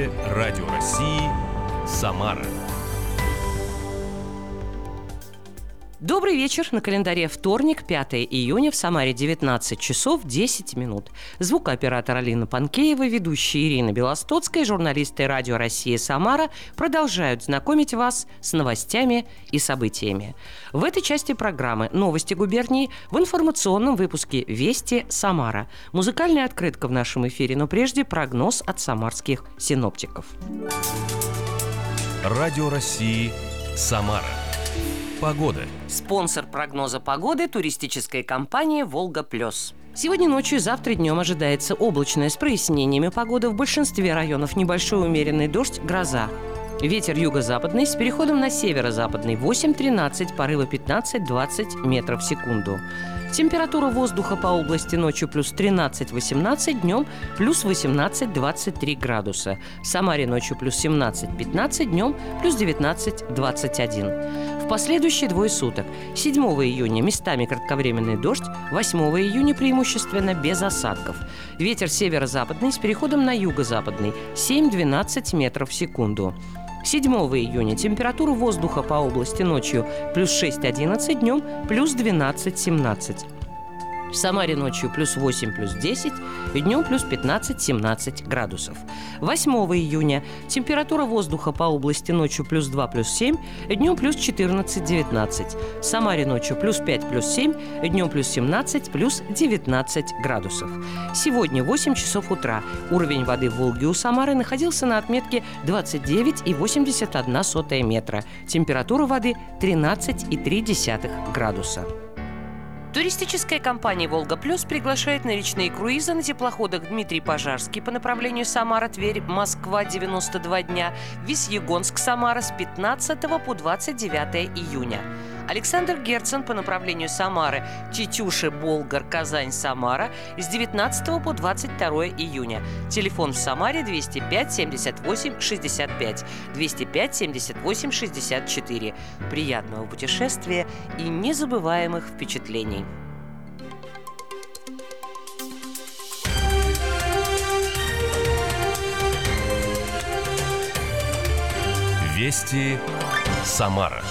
Радио России «Самара». Добрый вечер. На календаре вторник, 5 июня, в Самаре 19 часов 10 минут. Звукооператор Алина Панкеева, ведущая Ирина Белостоцкая, журналисты Радио России «Самара» продолжают знакомить вас с новостями и событиями. В этой части программы «Новости губернии» в информационном выпуске «Вести Самара». Музыкальная открытка в нашем эфире, но прежде прогноз от самарских синоптиков. Радио России «Самара». Погода. Спонсор прогноза погоды – туристическая компания «Волга Плюс». Сегодня ночью и завтра днем ожидается облачная с прояснениями погода. В большинстве районов небольшой умеренный дождь, гроза. Ветер юго-западный с переходом на северо-западный 8-13, порывы 15-20 метров в секунду. Температура воздуха по области ночью плюс 13-18, днем плюс 18-23 градуса. В Самаре ночью плюс 17-15, днем плюс 19-21. В последующие двое суток 7 июня местами кратковременный дождь, 8 июня преимущественно без осадков. Ветер северо-западный с переходом на юго-западный 7-12 метров в секунду. 7 июня температура воздуха по области ночью плюс 6-11, днем плюс 12-17. В Самаре ночью плюс 8, плюс 10, днем плюс 15-17 градусов. 8 июня температура воздуха по области ночью плюс 2, плюс 7, днем плюс 14-19. В Самаре ночью плюс 5, плюс 7, днем плюс 17, плюс 19 градусов. Сегодня 8 часов утра уровень воды в Волге у Самары находился на отметке 29,81 метра. Температура воды 13,3 градуса. Туристическая компания «Волга Плюс» приглашает на речные круизы на теплоходах Дмитрий Пожарский по направлению Самара-Тверь, Москва 92 дня, Весьегонск-Самара с 15 по 29 июня. Александр Герцен по направлению Самары, Тетюши, Болгар, Казань, Самара с 19 по 22 июня. Телефон в Самаре 205 78 65, 205 78 64. Приятного путешествия и незабываемых впечатлений. Вести Самара.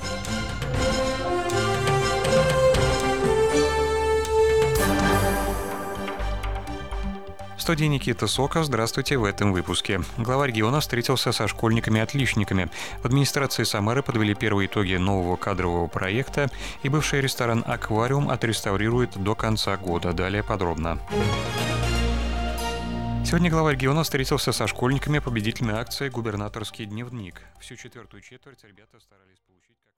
В студии Никита Сока. Здравствуйте в этом выпуске. Глава региона встретился со школьниками-отличниками. В администрации Самары подвели первые итоги нового кадрового проекта, и бывший ресторан «Аквариум» отреставрируют до конца года. Далее подробно. Сегодня глава региона встретился со школьниками победителями акции «Губернаторский дневник». Всю четвертую четверть ребята старались получить...